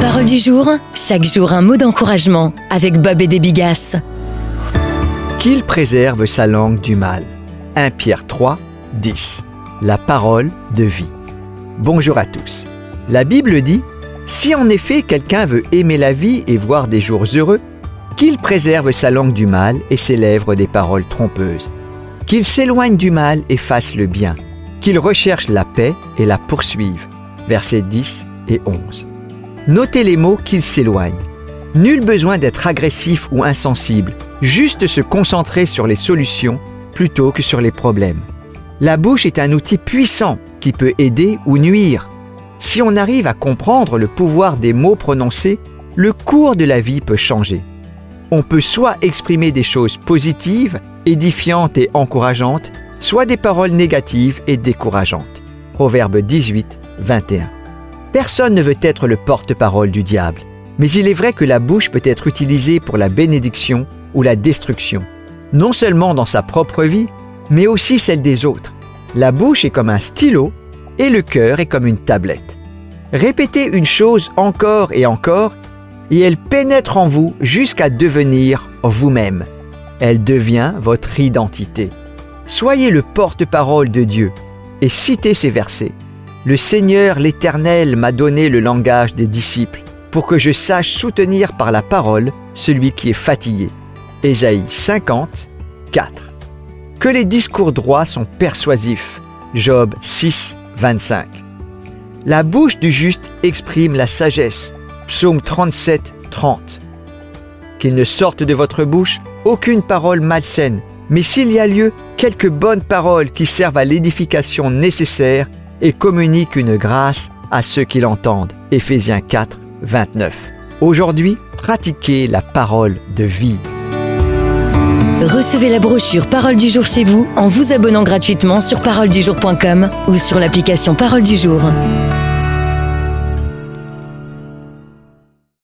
Parole du jour, chaque jour un mot d'encouragement avec Bob et des Bigasses. Qu'il préserve sa langue du mal. 1 Pierre 3, 10. La parole de vie. Bonjour à tous. La Bible dit « Si en effet quelqu'un veut aimer la vie et voir des jours heureux, qu'il préserve sa langue du mal et ses lèvres des paroles trompeuses. Qu'il s'éloigne du mal et fasse le bien. Qu'il recherche la paix et la poursuive. » Versets 10 et 11. Notez les mots « qu'il s'éloigne ». Nul besoin d'être agressif ou insensible, juste se concentrer sur les solutions plutôt que sur les problèmes. La bouche est un outil puissant qui peut aider ou nuire. Si on arrive à comprendre le pouvoir des mots prononcés, le cours de la vie peut changer. On peut soit exprimer des choses positives, édifiantes et encourageantes, soit des paroles négatives et décourageantes. Proverbe 18, 21. Personne ne veut être le porte-parole du diable, mais il est vrai que la bouche peut être utilisée pour la bénédiction ou la destruction, non seulement dans sa propre vie, mais aussi celle des autres. La bouche est comme un stylo et le cœur est comme une tablette. Répétez une chose encore et encore, et elle pénètre en vous jusqu'à devenir vous-même. Elle devient votre identité. Soyez le porte-parole de Dieu et citez ces versets. Le Seigneur l'Éternel m'a donné le langage des disciples pour que je sache soutenir par la parole celui qui est fatigué. Ésaïe 50, 4. Que les discours droits sont persuasifs. Job 6, 25. La bouche du juste exprime la sagesse. Psaume 37, 30. Qu'il ne sorte de votre bouche aucune parole malsaine, mais s'il y a lieu, quelques bonnes paroles qui servent à l'édification nécessaire et communiquent une grâce à ceux qui l'entendent. Éphésiens 4, 29. Aujourd'hui, pratiquez la parole de vie. Recevez la brochure Parole du jour chez vous en vous abonnant gratuitement sur paroledujour.com ou sur l'application Parole du jour.